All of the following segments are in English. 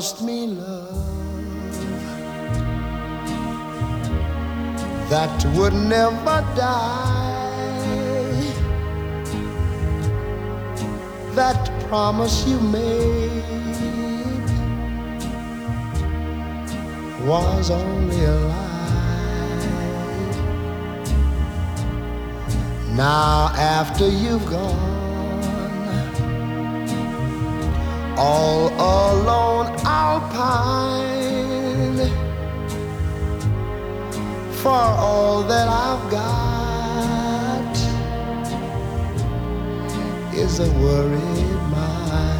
promised me love that would never die. That promise you made was only a lie. Now after you've gone, all alone I'll pine for all that I've got is a worried mind.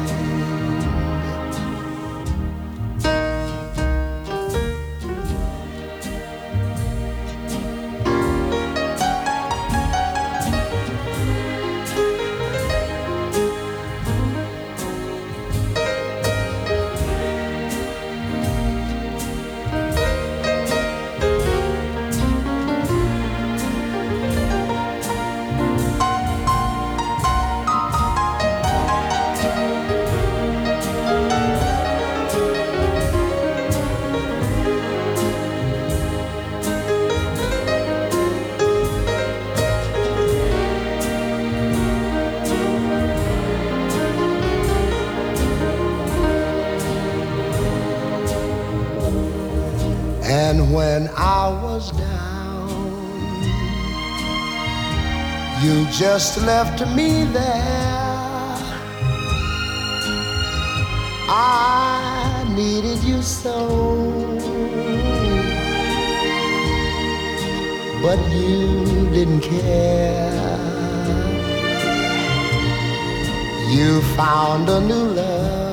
And when I was down, you just left me there. I needed you so, but you didn't care. You found a new love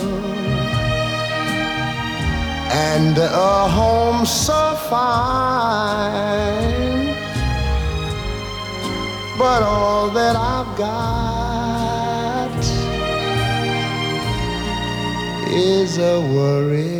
and a home so fine, but all that I've got is a worry